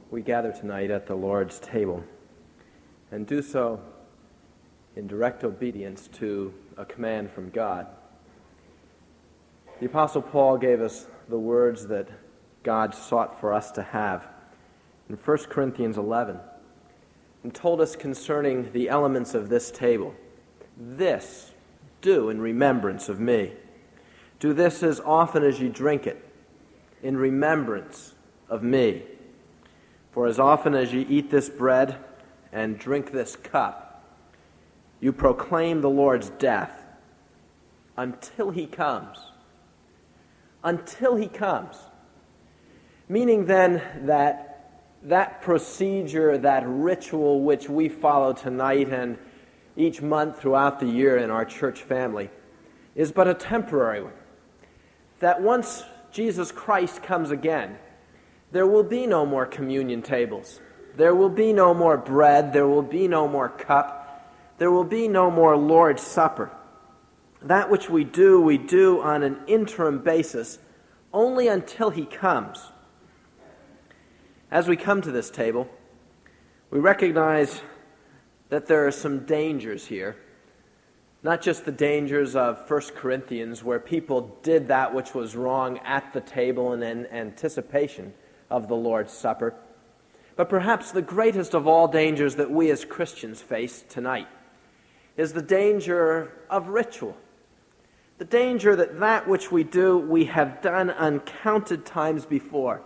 we gather tonight at the Lord's table and do so in direct obedience to a command from God. The Apostle Paul gave us the words that God sought for us to have in 1 Corinthians 11 and told us concerning the elements of this table. This do in remembrance of me. Do this as often as you drink it, in remembrance of me. For as often as you eat this bread and drink this cup, you proclaim the Lord's death until he comes. Until he comes. Meaning then that procedure, that ritual which we follow tonight and each month throughout the year in our church family is but a temporary one. That once Jesus Christ comes again, there will be no more communion tables. There will be no more bread. There will be no more cup. There will be no more Lord's Supper. That which we do on an interim basis only until he comes. As we come to this table, we recognize that there are some dangers here. Not just the dangers of 1 Corinthians, where people did that which was wrong at the table and in anticipation of the Lord's Supper, but perhaps the greatest of all dangers that we as Christians face tonight is the danger of ritual. The danger that which we do, we have done uncounted times before.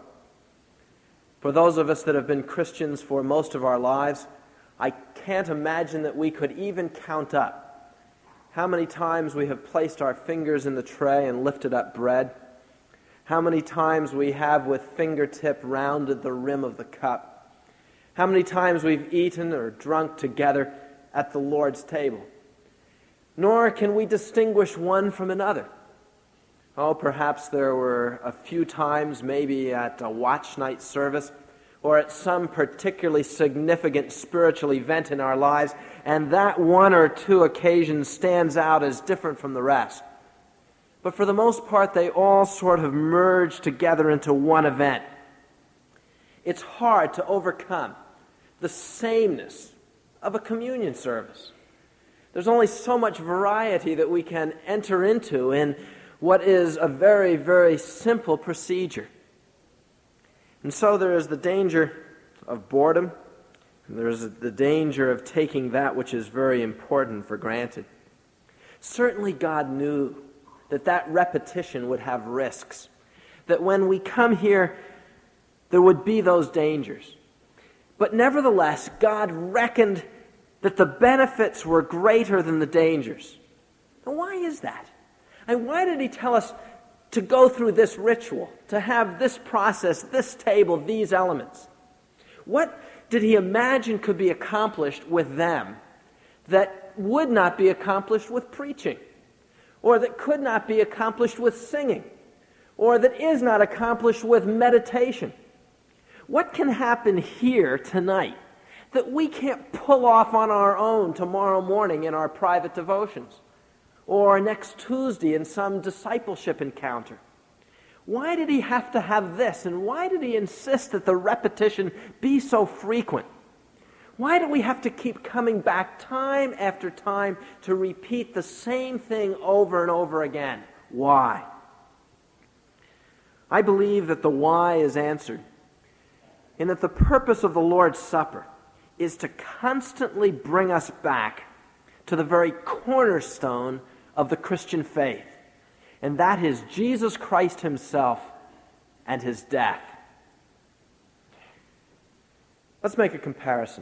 For those of us that have been Christians for most of our lives, I can't imagine that we could even count up how many times we have placed our fingers in the tray and lifted up bread, how many times we have with fingertip rounded the rim of the cup, how many times we've eaten or drunk together at the Lord's table. Nor can we distinguish one from another. Oh, perhaps there were a few times, maybe at a watch night service, or at some particularly significant spiritual event in our lives, and that one or two occasions stands out as different from the rest. But for the most part, they all sort of merge together into one event. It's hard to overcome the sameness of a communion service. There's only so much variety that we can enter into in what is a very, very simple procedure. And so there is the danger of boredom, and there is the danger of taking that which is very important for granted. Certainly God knew that repetition would have risks, that when we come here, there would be those dangers. But nevertheless, God reckoned that the benefits were greater than the dangers. And why is that? And why did he tell us to go through this ritual, to have this process, this table, these elements? What did he imagine could be accomplished with them that would not be accomplished with preaching, or that could not be accomplished with singing, or that is not accomplished with meditation? What can happen here tonight that we can't pull off on our own tomorrow morning in our private devotions, or next Tuesday in some discipleship encounter? Why did he have to have this, and why did he insist that the repetition be so frequent? Why do we have to keep coming back time after time to repeat the same thing over and over again? Why? I believe that the why is answered in that the purpose of the Lord's Supper is to constantly bring us back to the very cornerstone of the Christian faith, and that is Jesus Christ himself and his death. Let's make a comparison.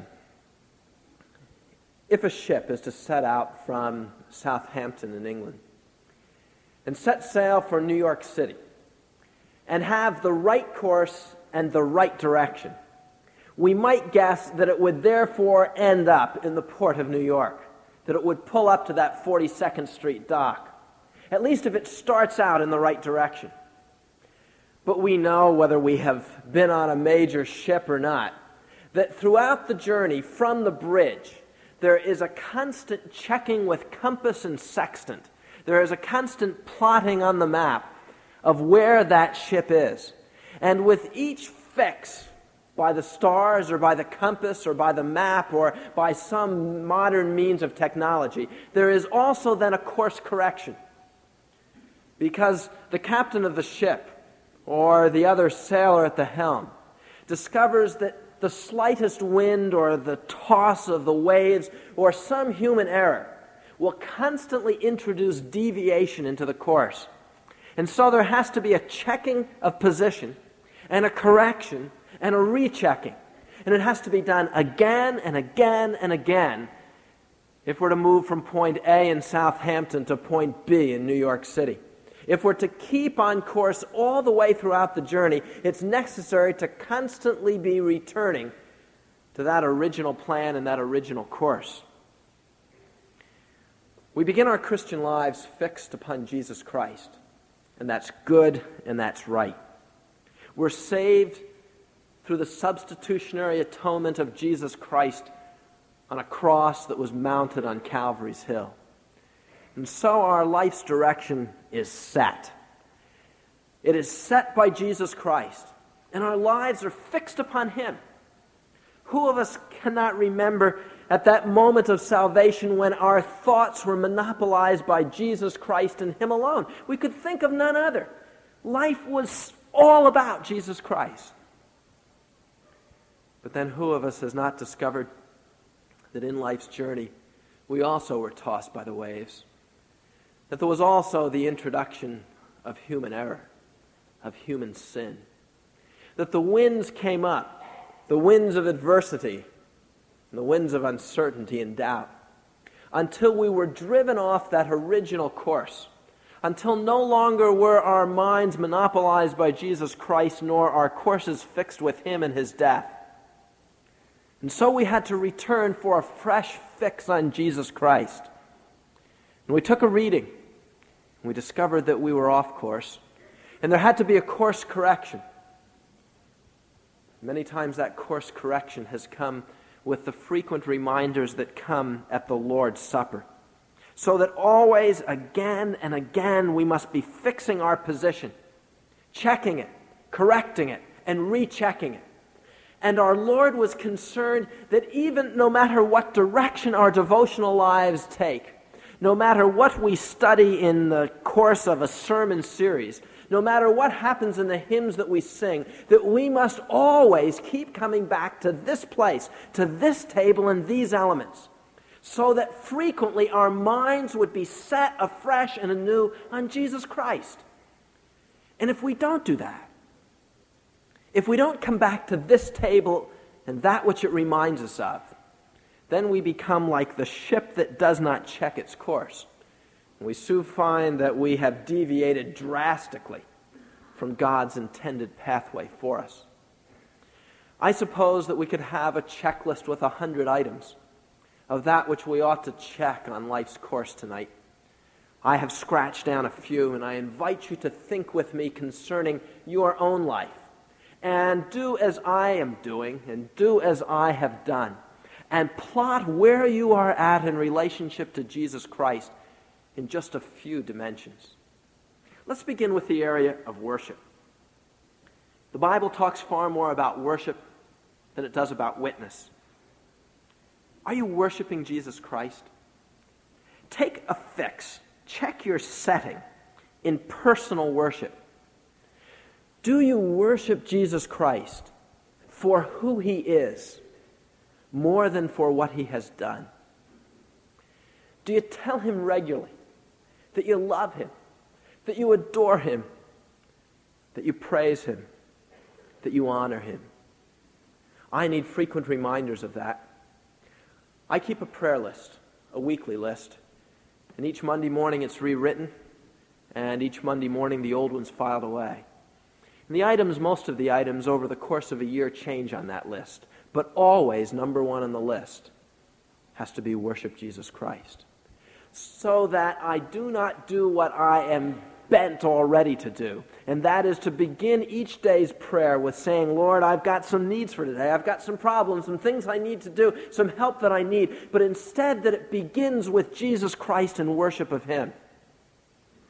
If a ship is to set out from Southampton in England and set sail for New York City and have the right course and the right direction, we might guess that it would therefore end up in the port of New York, that it would pull up to that 42nd Street dock, at least if it starts out in the right direction. But we know, whether we have been on a major ship or not, that throughout the journey from the bridge, there is a constant checking with compass and sextant. There is a constant plotting on the map of where that ship is. And with each fix by the stars or by the compass or by the map or by some modern means of technology. There is also then a course correction, because the captain of the ship or the other sailor at the helm discovers that the slightest wind or the toss of the waves or some human error will constantly introduce deviation into the course. And so there has to be a checking of position and a correction and a rechecking. And it has to be done again and again and again if we're to move from point A in Southampton to point B in New York City. If we're to keep on course all the way throughout the journey, it's necessary to constantly be returning to that original plan and that original course. We begin our Christian lives fixed upon Jesus Christ, and that's good and that's right. We're saved through the substitutionary atonement of Jesus Christ on a cross that was mounted on Calvary's hill. And so our life's direction is set. It is set by Jesus Christ, and our lives are fixed upon Him. Who of us cannot remember at that moment of salvation when our thoughts were monopolized by Jesus Christ and Him alone? We could think of none other. Life was all about Jesus Christ. But then who of us has not discovered that in life's journey we also were tossed by the waves? That there was also the introduction of human error, of human sin. That the winds came up, the winds of adversity, and the winds of uncertainty and doubt, until we were driven off that original course, until no longer were our minds monopolized by Jesus Christ, nor our courses fixed with Him and His death. And so we had to return for a fresh fix on Jesus Christ. And we took a reading, and we discovered that we were off course, and there had to be a course correction. Many times that course correction has come with the frequent reminders that come at the Lord's Supper. So that always, again and again, we must be fixing our position, checking it, correcting it, and rechecking it. And our Lord was concerned that even no matter what direction our devotional lives take, no matter what we study in the course of a sermon series, no matter what happens in the hymns that we sing, that we must always keep coming back to this place, to this table and these elements, so that frequently our minds would be set afresh and anew on Jesus Christ. And if we don't do that, if we don't come back to this table and that which it reminds us of, then we become like the ship that does not check its course. We soon find that we have deviated drastically from God's intended pathway for us. I suppose that we could have a checklist with 100 items of that which we ought to check on life's course tonight. I have scratched down a few, and I invite you to think with me concerning your own life. And do as I am doing, and do as I have done, and plot where you are at in relationship to Jesus Christ in just a few dimensions. Let's begin with the area of worship. The Bible talks far more about worship than it does about witness. Are you worshiping Jesus Christ? Take a fix. Check your setting in personal worship. Do you worship Jesus Christ for who He is more than for what He has done? Do you tell Him regularly that you love Him, that you adore Him, that you praise Him, that you honor Him? I need frequent reminders of that. I keep a prayer list, a weekly list, and each Monday morning it's rewritten, and each Monday morning the old one's filed away. And the items, most of the items over the course of a year change on that list, but always number one on the list has to be worship Jesus Christ. So that I do not do what I am bent already to do, and that is to begin each day's prayer with saying, Lord, I've got some needs for today, I've got some problems, some things I need to do, some help that I need, but instead that it begins with Jesus Christ and worship of Him.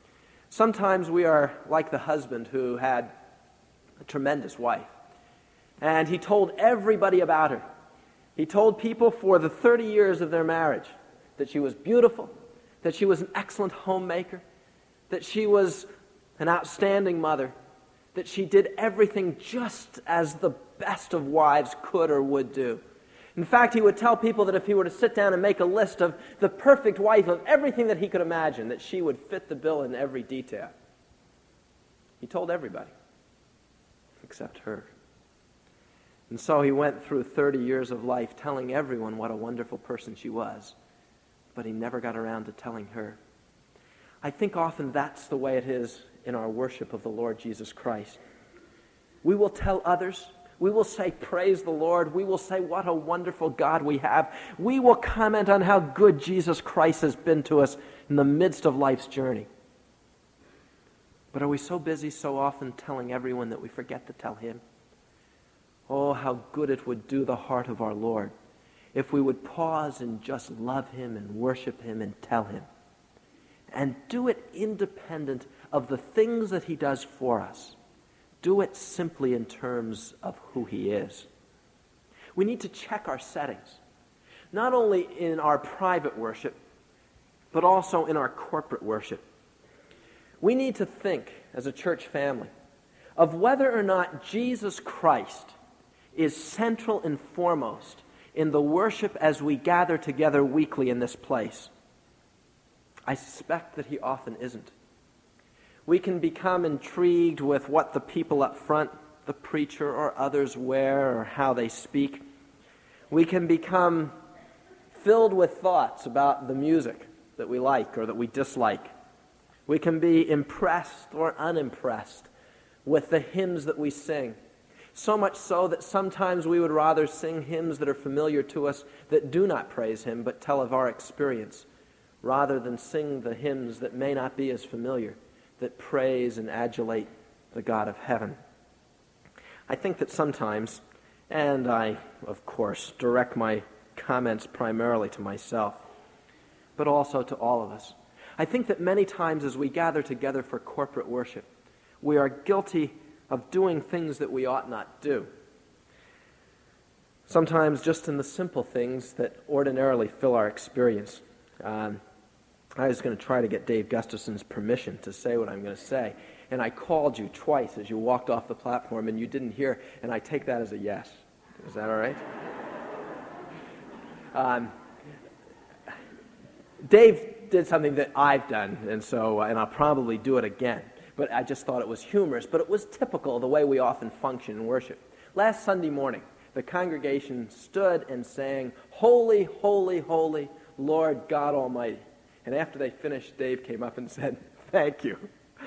Sometimes we are like the husband who had a tremendous wife, And he told everybody about her. He told people for the 30 years of their marriage that she was beautiful, that she was an excellent homemaker, that she was an outstanding mother, that she did everything just as the best of wives could or would do. In fact, he would tell people that if he were to sit down and make a list of the perfect wife of everything that he could imagine, that she would fit the bill in every detail. He told everybody, except her. And so he went through 30 years of life telling everyone what a wonderful person she was, but he never got around to telling her. I think often that's the way it is in our worship of the Lord Jesus Christ. We will tell others, we will say, praise the Lord, we will say, what a wonderful God we have. We will comment on how good Jesus Christ has been to us in the midst of life's journey. But are we so busy so often telling everyone that we forget to tell Him? Oh, how good it would do the heart of our Lord if we would pause and just love Him and worship Him and tell Him. And do it independent of the things that He does for us. Do it simply in terms of who He is. We need to check our settings, not only in our private worship, but also in our corporate worship. We need to think, as a church family, of whether or not Jesus Christ is central and foremost in the worship as we gather together weekly in this place. I suspect that He often isn't. We can become intrigued with what the people up front, the preacher or others wear or how they speak. We can become filled with thoughts about the music that we like or that we dislike. We can be impressed or unimpressed with the hymns that we sing. So much so that sometimes we would rather sing hymns that are familiar to us that do not praise Him but tell of our experience, rather than sing the hymns that may not be as familiar, that praise and adulate the God of heaven. I think that sometimes, and I, of course, direct my comments primarily to myself, but also to all of us, I think that many times as we gather together for corporate worship, we are guilty of doing things that we ought not do. Sometimes just in the simple things that ordinarily fill our experience. I was going to try to get Dave Gustafson's permission to say what I'm going to say, and I called you twice as you walked off the platform and you didn't hear, and I take that as a yes. Is that all right? Dave did something that I've done, and I'll probably do it again. But I just thought it was humorous, but it was typical of the way we often function in worship. Last Sunday morning, the congregation stood and sang, "Holy, holy, holy, Lord God Almighty." And after they finished, Dave came up and said, "Thank you."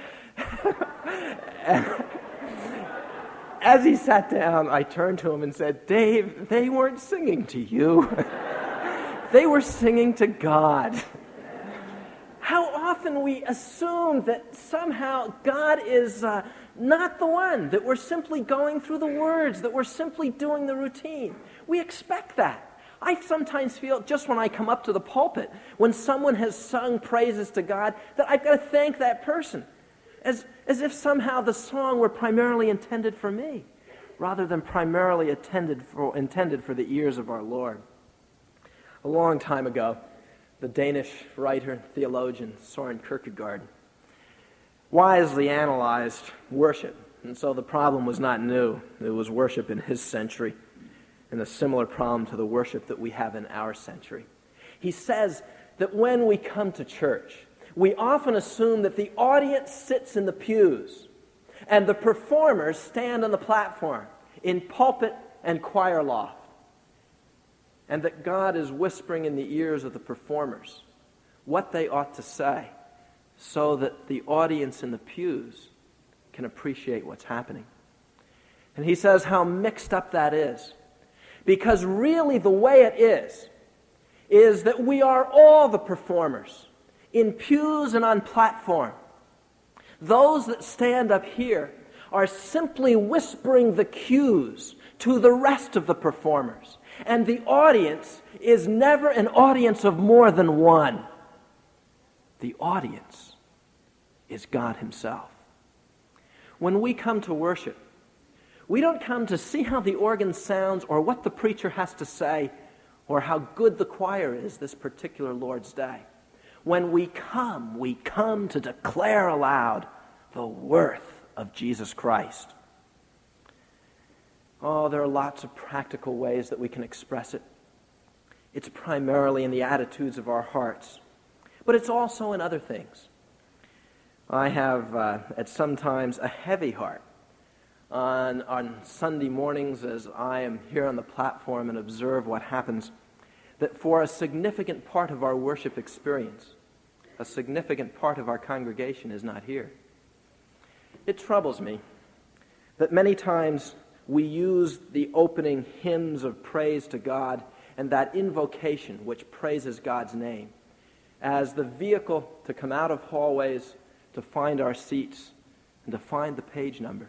As he sat down, I turned to him and said, "Dave, they weren't singing to you. They were singing to God." How often we assume that somehow God is not the one, that we're simply going through the words, that we're simply doing the routine. We expect that. I sometimes feel, just when I come up to the pulpit, when someone has sung praises to God, that I've got to thank that person, as if somehow the song were primarily intended for me, rather than primarily intended for the ears of our Lord. A long time ago, the Danish writer and theologian Søren Kierkegaard wisely analyzed worship, and so the problem was not new. It was worship in his century, and a similar problem to the worship that we have in our century. He says that when we come to church, we often assume that the audience sits in the pews and the performers stand on the platform in pulpit and choir loft, and that God is whispering in the ears of the performers what they ought to say so that the audience in the pews can appreciate what's happening. And he says how mixed up that is. Because really the way it is that we are all the performers in pews and on platform. Those that stand up here are simply whispering the cues to the rest of the performers. And the audience is never an audience of more than one. The audience is God Himself. When we come to worship, We don't come to see how the organ sounds or what the preacher has to say or how good the choir is this particular Lord's Day. When we come to declare aloud the worth of Jesus Christ. Oh, there are lots of practical ways that we can express it. It's primarily in the attitudes of our hearts, but it's also in other things. I have, at some times, a heavy heart on Sunday mornings as I am here on the platform and observe what happens, that for a significant part of our worship experience, a significant part of our congregation is not here. It troubles me that many times we use the opening hymns of praise to God and that invocation which praises God's name as the vehicle to come out of hallways, to find our seats, and to find the page number.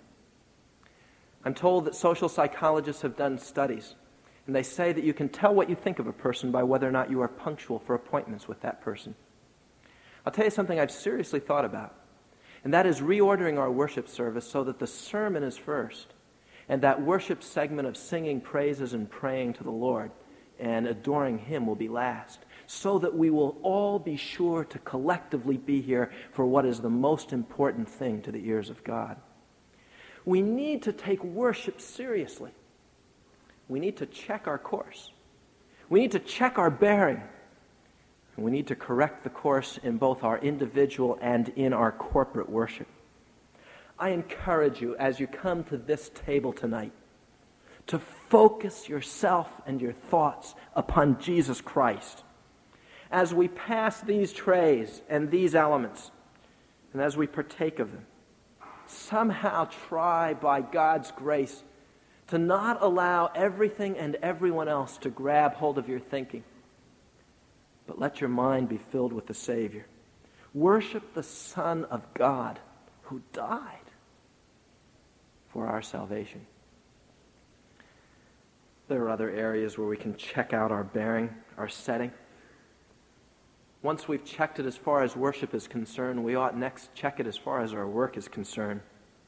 I'm told that social psychologists have done studies, and they say that you can tell what you think of a person by whether or not you are punctual for appointments with that person. I'll tell you something I've seriously thought about, and that is reordering our worship service so that the sermon is first, and that worship segment of singing praises and praying to the Lord and adoring Him will be last, so that we will all be sure to collectively be here for what is the most important thing to the ears of God. We need to take worship seriously. We need to check our course. We need to check our bearing. And we need to correct the course in both our individual and in our corporate worship. I encourage you, as you come to this table tonight, to focus yourself and your thoughts upon Jesus Christ. As we pass these trays and these elements, and as we partake of them, somehow try, by God's grace, to not allow everything and everyone else to grab hold of your thinking, but let your mind be filled with the Savior. Worship the Son of God who died for our salvation. There are other areas where we can check out our bearing, our setting. Once we've checked it as far as worship is concerned, we ought next check it as far as our work is concerned.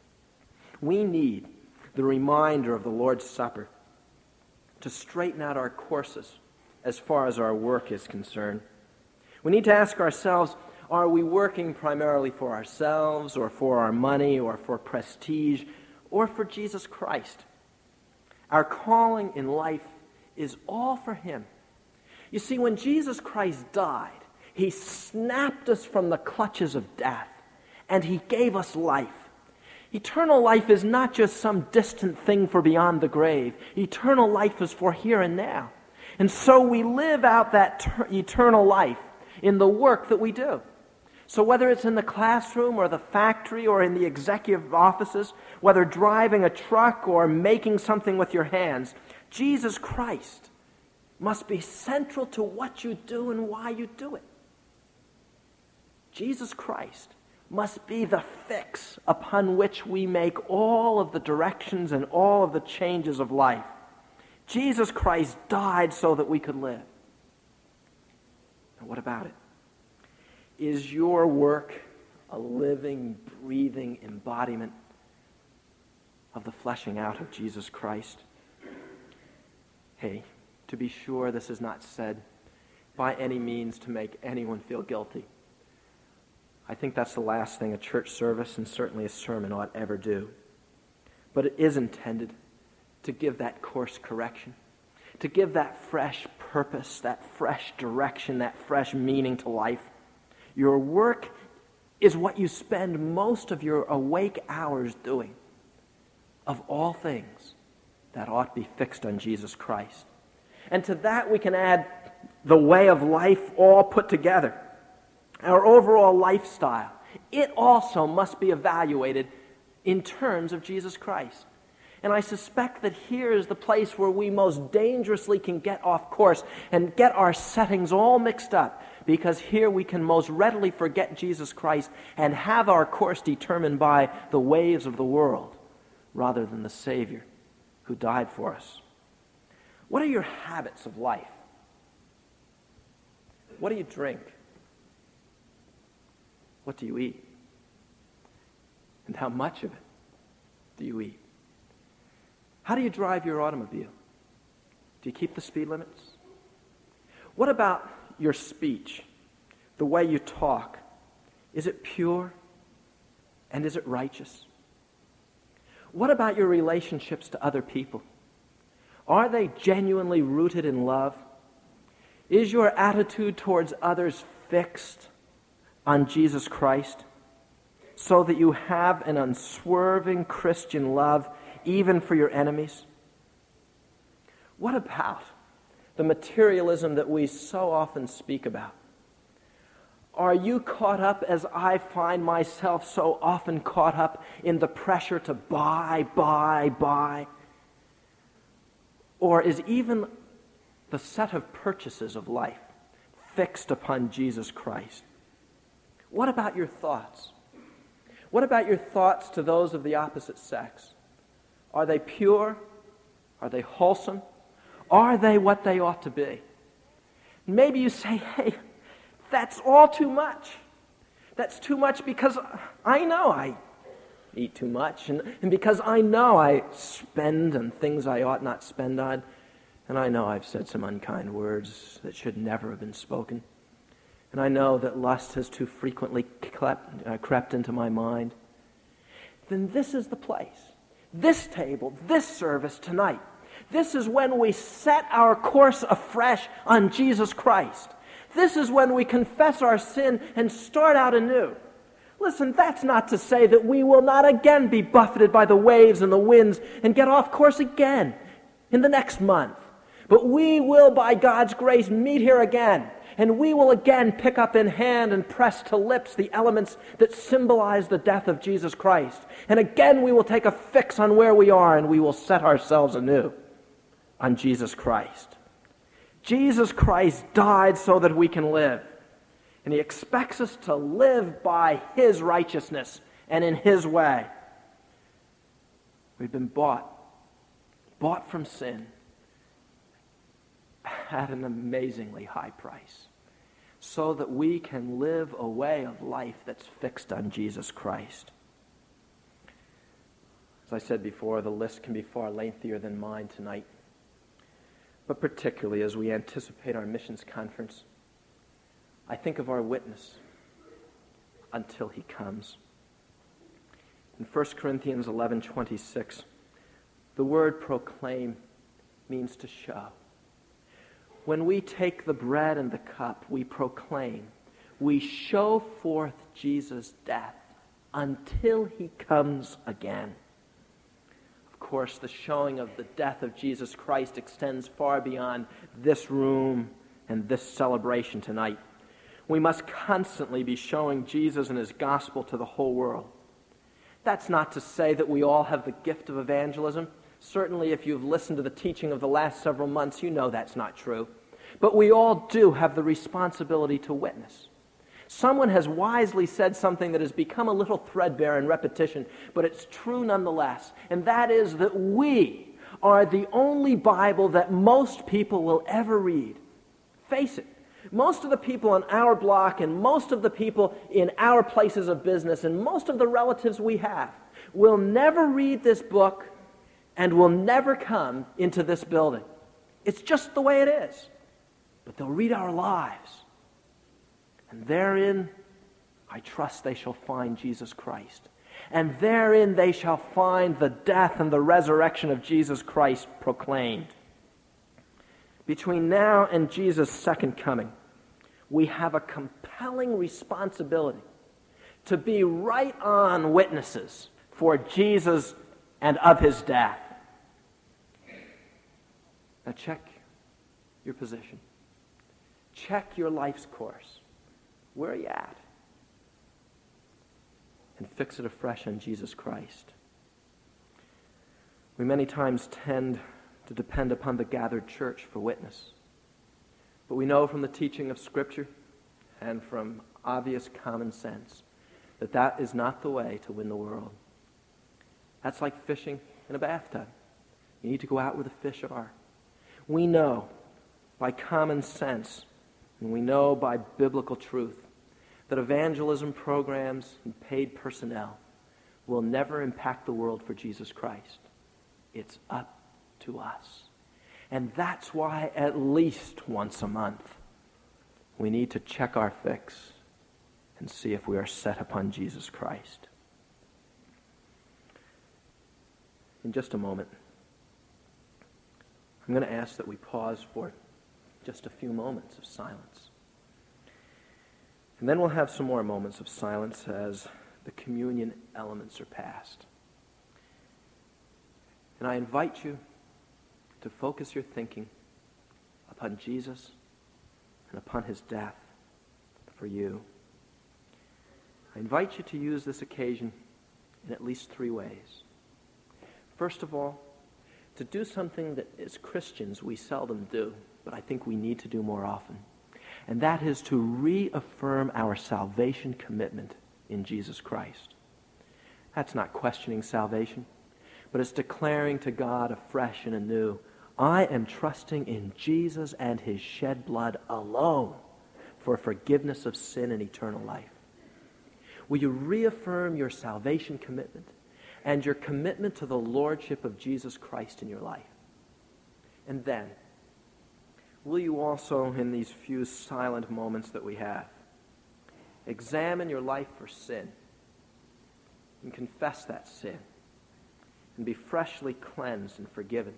We need the reminder of the Lord's Supper to straighten out our courses as far as our work is concerned. We need to ask ourselves, are we working primarily for ourselves or for our money or for prestige or for Jesus Christ? Our calling in life is all for Him. You see, when Jesus Christ died, He snapped us from the clutches of death, and He gave us life. Eternal life is not just some distant thing for beyond the grave. Eternal life is for here and now. And so we live out that eternal life in the work that we do. So whether it's in the classroom or the factory or in the executive offices, whether driving a truck or making something with your hands, Jesus Christ must be central to what you do and why you do it. Jesus Christ must be the fix upon which we make all of the directions and all of the changes of life. Jesus Christ died so that we could live. And what about it? Is your work a living, breathing embodiment of the fleshing out of Jesus Christ? Hey, to be sure, this is not said by any means to make anyone feel guilty. I think that's the last thing a church service and certainly a sermon ought ever do. But it is intended to give that course correction, to give that fresh purpose, that fresh direction, that fresh meaning to life. Your work is what you spend most of your awake hours doing. Of all things, that ought to be fixed on Jesus Christ. And to that we can add the way of life all put together. Our overall lifestyle, it also must be evaluated in terms of Jesus Christ. And I suspect that here is the place where we most dangerously can get off course and get our settings all mixed up, because here we can most readily forget Jesus Christ and have our course determined by the ways of the world rather than the Savior who died for us. What are your habits of life? What do you drink? What do you eat? And how much of it do you eat? How do you drive your automobile? Do you keep the speed limits? What about your speech, the way you talk? Is it pure? And is it righteous? What about your relationships to other people? Are they genuinely rooted in love? Is your attitude towards others fixed on Jesus Christ so that you have an unswerving Christian love even for your enemies? What about the materialism that we so often speak about? Are you caught up, as I find myself so often caught up, in the pressure to buy? Or is even the set of purchases of life fixed upon Jesus Christ? What about your thoughts? What about your thoughts to those of the opposite sex? Are they pure? Are they wholesome? Are they what they ought to be? Maybe you say, hey, that's all too much. That's too much because I know I eat too much, and because I know I spend on things I ought not spend on, and I know I've said some unkind words that should never have been spoken, and I know that lust has too frequently crept into my mind. Then this is the place, this table, this service tonight. This is when we set our course afresh on Jesus Christ. This is when we confess our sin and start out anew. Listen, that's not to say that we will not again be buffeted by the waves and the winds and get off course again in the next month. But we will, by God's grace, meet here again, and we will again pick up in hand and press to lips the elements that symbolize the death of Jesus Christ. And again we will take a fix on where we are, and we will set ourselves anew on Jesus Christ. Jesus Christ died so that we can live. And he expects us to live by his righteousness and in his way. We've been bought from sin at an amazingly high price, so that we can live a way of life that's fixed on Jesus Christ. As I said before, the list can be far lengthier than mine tonight. But particularly as we anticipate our missions conference, I think of our witness until he comes. In 1 Corinthians 11:26, the word proclaim means to show. When we take the bread and the cup, we proclaim. We show forth Jesus' death until he comes again. Of course, the showing of the death of Jesus Christ extends far beyond this room and this celebration tonight. We must constantly be showing Jesus and his gospel to the whole world. That's not to say that we all have the gift of evangelism. Certainly, if you've listened to the teaching of the last several months, you know that's not true. But we all do have the responsibility to witness. Someone has wisely said something that has become a little threadbare in repetition, but it's true nonetheless, and that is that we are the only Bible that most people will ever read. Face it. Most of the people on our block and most of the people in our places of business and most of the relatives we have will never read this book and will never come into this building. It's just the way it is. But they'll read our lives. And therein, I trust they shall find Jesus Christ. And therein they shall find the death and the resurrection of Jesus Christ proclaimed. Between now and Jesus' second coming, we have a compelling responsibility to be right on witnesses for Jesus and of his death. Now check your position. Check your life's course. Where are you at? And fix it afresh on Jesus Christ. We many times tend to depend upon the gathered church for witness. But we know from the teaching of Scripture and from obvious common sense that that is not the way to win the world. That's like fishing in a bathtub. You need to go out where the fish are. We know by common sense, and we know by biblical truth, that evangelism programs and paid personnel will never impact the world for Jesus Christ. It's up to us. And that's why at least once a month we need to check our fix and see if we are set upon Jesus Christ. In just a moment, I'm going to ask that we pause for just a few moments of silence. And then we'll have some more moments of silence as the communion elements are passed. And I invite you to focus your thinking upon Jesus and upon his death for you. I invite you to use this occasion in at least 3 ways. First of all, to do something that as Christians we seldom do, but I think we need to do more often. And that is to reaffirm our salvation commitment in Jesus Christ. That's not questioning salvation, but it's declaring to God afresh and anew, I am trusting in Jesus and his shed blood alone for forgiveness of sin and eternal life. Will you reaffirm your salvation commitment and your commitment to the lordship of Jesus Christ in your life? And then, will you also, in these few silent moments that we have, examine your life for sin and confess that sin and be freshly cleansed and forgiven?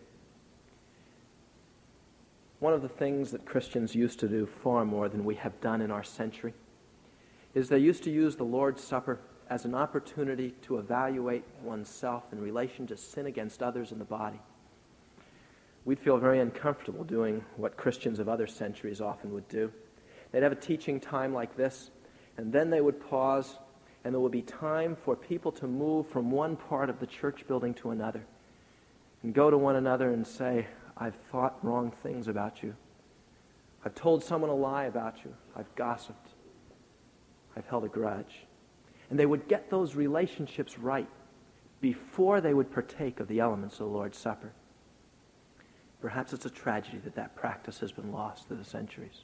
One of the things that Christians used to do far more than we have done in our century is they used to use the Lord's Supper as an opportunity to evaluate oneself in relation to sin against others in the body. We'd feel very uncomfortable doing what Christians of other centuries often would do. They'd have a teaching time like this, and then they would pause, and there would be time for people to move from one part of the church building to another and go to one another and say, I've thought wrong things about you. I've told someone a lie about you. I've gossiped. I've held a grudge. And they would get those relationships right before they would partake of the elements of the Lord's Supper. Perhaps it's a tragedy that that practice has been lost through the centuries.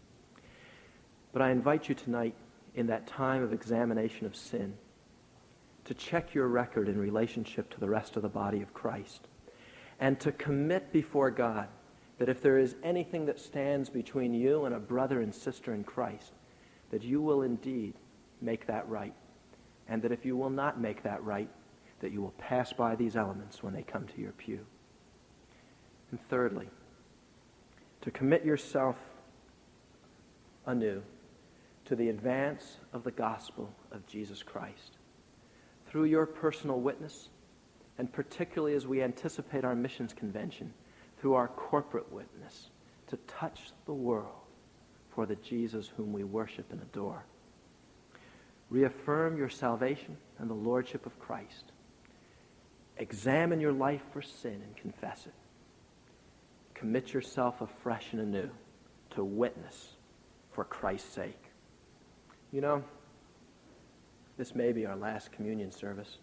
But I invite you tonight, in that time of examination of sin, to check your record in relationship to the rest of the body of Christ, and to commit before God that if there is anything that stands between you and a brother and sister in Christ, that you will indeed make that right, and that if you will not make that right, that you will pass by these elements when they come to your pew. And thirdly, to commit yourself anew to the advance of the gospel of Jesus Christ through your personal witness, and particularly as we anticipate our missions convention, through our corporate witness, to touch the world for the Jesus whom we worship and adore. Reaffirm your salvation and the lordship of Christ. Examine your life for sin and confess it. Commit yourself afresh and anew to witness for Christ's sake. You know, this may be our last communion service,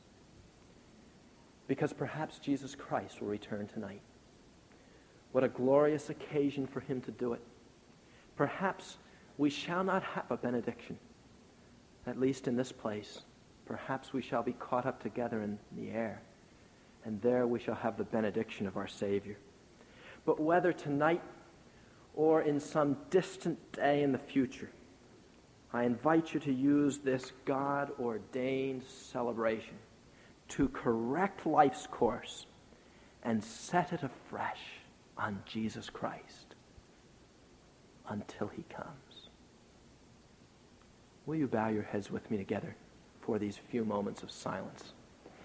because perhaps Jesus Christ will return tonight. What a glorious occasion for him to do it. Perhaps we shall not have a benediction, at least in this place. Perhaps we shall be caught up together in the air, and there we shall have the benediction of our Savior. But whether tonight or in some distant day in the future, I invite you to use this God-ordained celebration to correct life's course and set it afresh on Jesus Christ until he comes. Will you bow your heads with me together for these few moments of silence?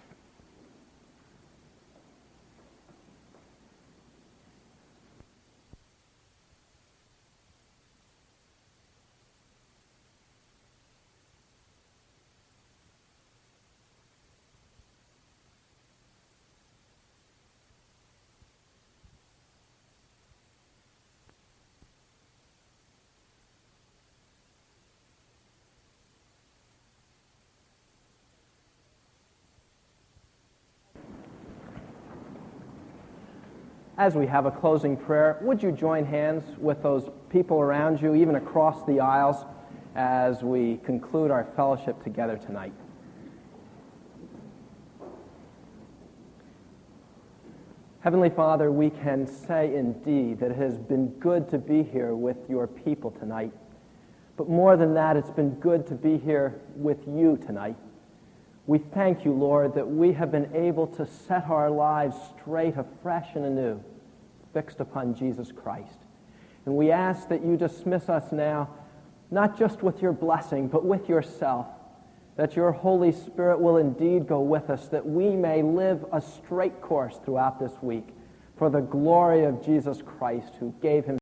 As we have a closing prayer, would you join hands with those people around you, even across the aisles, as we conclude our fellowship together tonight? Heavenly Father, we can say indeed that it has been good to be here with your people tonight. But more than that, it's been good to be here with you tonight. We thank you, Lord, that we have been able to set our lives straight afresh and anew, fixed upon Jesus Christ. And we ask that you dismiss us now, not just with your blessing, but with yourself, that your Holy Spirit will indeed go with us, that we may live a straight course throughout this week for the glory of Jesus Christ, who gave himself